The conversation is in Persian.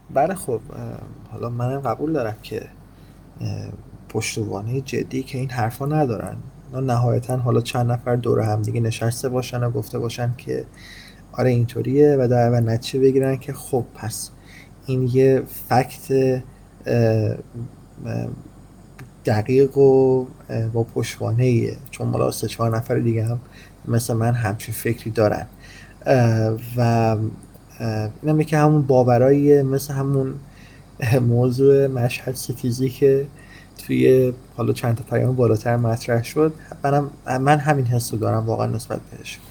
بله خب حالا منم قبول دارم که اه، پشتوانه جدی که این حرفا ندارن. اینا نهایتا حالا چند نفر دور هم دیگه نشسته باشن و گفته باشن که آره اینطوریه و در نتیجه بگیرن که خب پس این یه فکت اه، اه، دقیق و با پشتوانه ایه، چون مالا سه چهار نفر دیگه هم مثل من همچین فکری دارن. و اینم که همون باورایی مثل همون موضوع مشهد ستیزی که توی حالا چند تا پیام بالاتر مطرح شد، من همین حس رو دارم واقعا نسبت بهش.